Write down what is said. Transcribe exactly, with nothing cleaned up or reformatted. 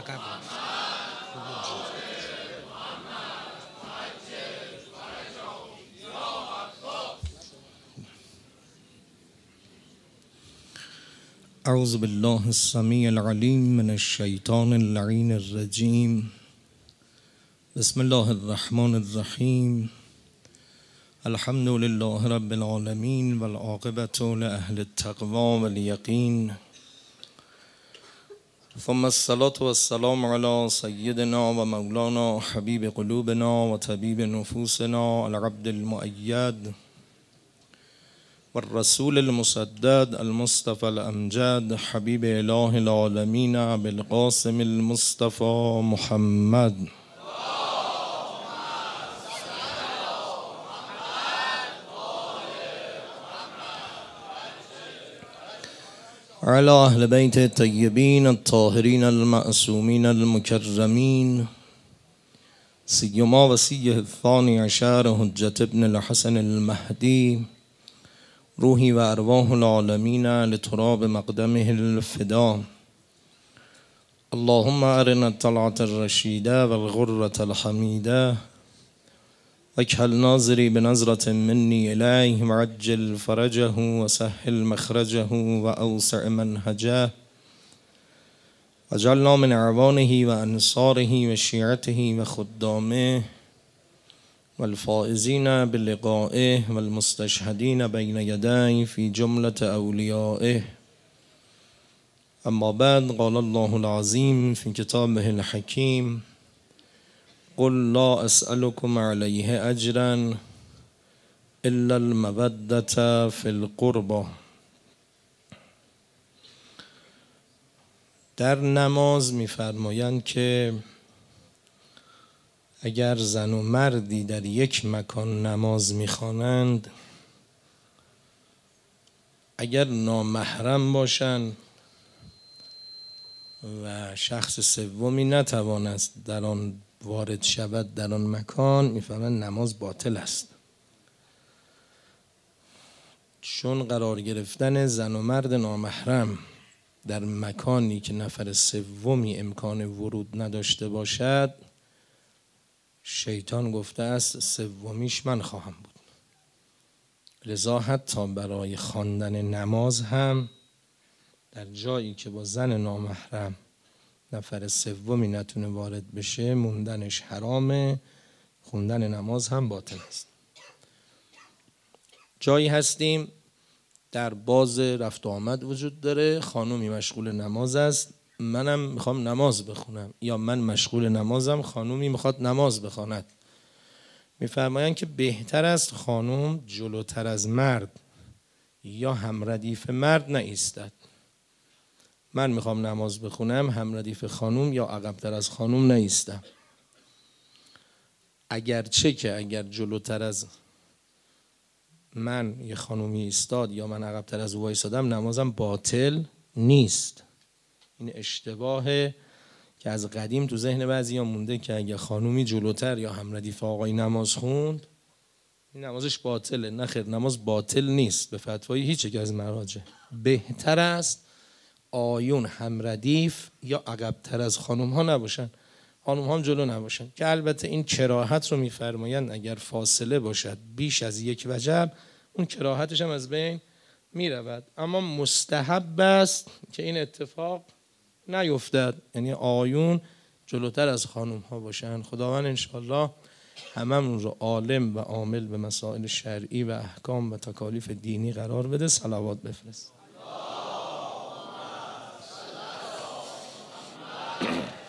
عقب اعوذ بالله السمیع العلیم من الشیطان اللعین الرجیم. بسم الله الرحمن الرحیم. الحمد لله رب العالمین والعاقبة لأهل التقوى والیقین. ثم الصلاة والسلام على سیدنا و مولانا حبیب قلوبنا و طبیب نفوسنا العبد المؤید والرسول المسدد المصطفى الأمجد حبيب إله العالمين بالقاسم المصطفى محمد على أهل بيت الطيبين الطاهرين المعصومين المكرمين سيما وصيه الثاني عشر حجة ابن الحسن المهدي روحي وأرواح العالمين لتراب مقدمه الفداء. اللهم أرنا الطلعة الرشيدة والغرة الحميدة واكحل ناظري بنظرة مني إليه وعجل فرجه وسهل مخرجه وأوسع منهجه واجعلنا من أعوانه وأنصاره وشيعته وخدامه والفائزين بلقائه والمستشهدين بين يديه في جملة أوليائه. أما بعد، قال الله العظيم في كتابه الحكيم: قل لا أسألكم عليه أجرا إلا المودة في القربى. در نماز می‌فرمایند که اگر زن و مردی در یک مکان نماز می‌خوانند، اگر نامحرم باشند و شخص سومی نتواند در آن وارد شود در آن مکان، می‌فرمایند نماز باطل است. چون قرار گرفتن زن و مرد نامحرم در مکانی که نفر سومی امکان ورود نداشته باشد، شیطان گفته است سومیش من خواهم بود. لذا حتی برای خواندن نماز هم در جایی که با زن نامحرم نفر سومی نتونه وارد بشه، موندنش حرامه، خوندن نماز هم باطل است. جایی هستیم در باز رفت و آمد وجود داره، خانومی مشغول نماز است، منم میخوام نماز بخونم، یا من مشغول نمازم، خانومی میخواد نماز بخواند. میفرمایند که بهتر است خانوم جلوتر از مرد یا همردیف مرد نایستد. من میخوام نماز بخونم، همردیف خانوم یا عقبتر از خانوم نایستم. اگرچه که اگر جلوتر از من یه خانومی ایستاد یا من عقبتر از او ایستادم، نمازم باطل نیست. این اشتباهه که از قدیم تو ذهن بعضیا مونده که اگه خانومی جلوتر یا همردیف آقای نماز خوند، این نمازش باطله. نه خیر، نماز باطل نیست به فتوای هیچ یک از مراجع. بهتر است آیون همردیف یا عقب‌تر از خانوم ها نباشن، خانوم ها هم جلو نباشن، که البته این کراهت رو میفرمایند اگر فاصله باشد بیش از یک وجب، اون کراهتش هم از بین میرود. اما مستحب است که این اتفاق نیفتد، یعنی آیون جلوتر از خانوم ها باشن. خداوند انشاءالله هممون رو عالم و عامل به مسائل شرعی و احکام و تکالیف دینی قرار بده. صلوات بفرست.